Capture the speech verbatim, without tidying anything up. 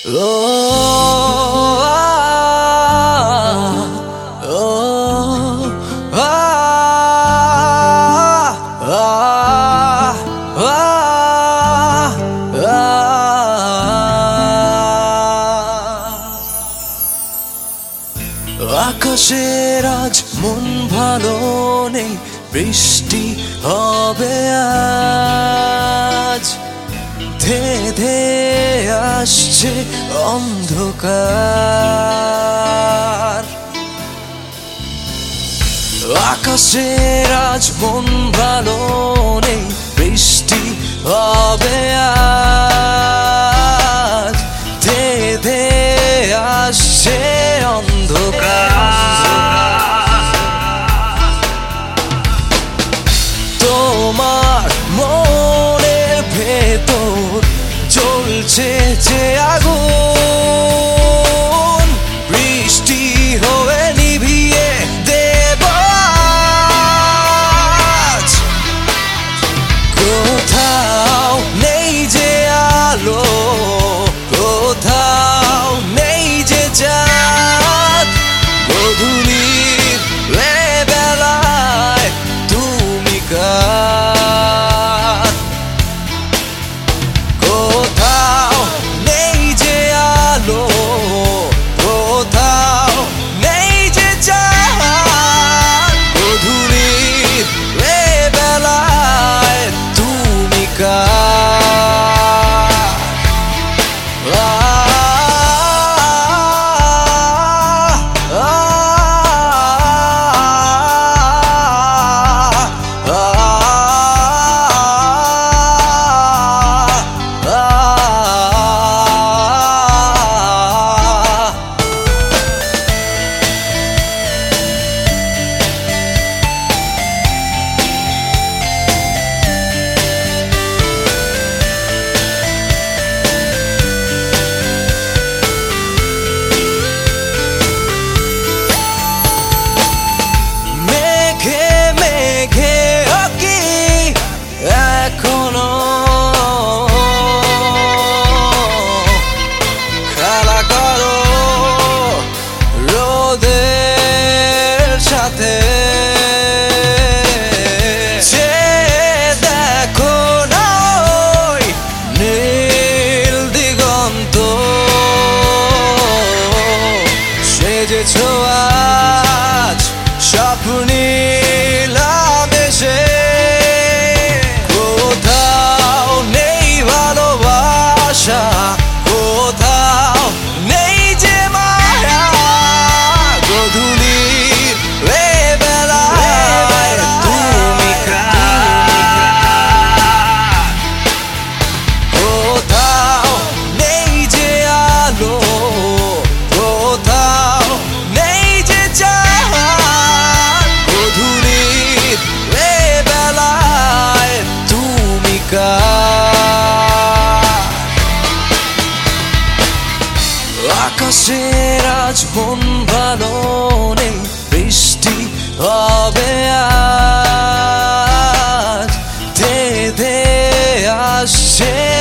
Oh, ah, oh, ah, ah, ah, ah. আকাশের আজ মন ভালো নেই, বৃষ্টি হবে আজ। ধে ধে আসছে অন্ধকার, আকাশের আজ মন ভালো নেই, বৃষ্টি হবে আজ। ধে ধে আসছে অন্ধকার, তোমার মনের ভেতর জ্বলছে যে আগুন, বৃষ্টি হয়ে নিভিয়ে দেব আজ। কোথাও নেই যে আলো, কোথাও নেই যে চাঁদ, গধূলির বেলায় তুমি কার। কোথাও নেই যে আলো, কোথাও নেই যে চাঁদ, গধূলির বেলায় তুমি কার। এখনো খেলা করো রোদের সাথে, যে দেখো না ওই নীল দিগন্ত, সেজেছ আজ স্বপ্নীলাম এসে। কোথাও নেই যে মায়া, গধূলির বেলায় তুমি কার। কোথাও নেই যে আলো, কোথাও নেই যে চাঁদ, গধূলির বেলায় তুমি কার। আকাশের আজ মন ভালো নেই, বৃষ্টি হবে আজ। ধে ধে আসছে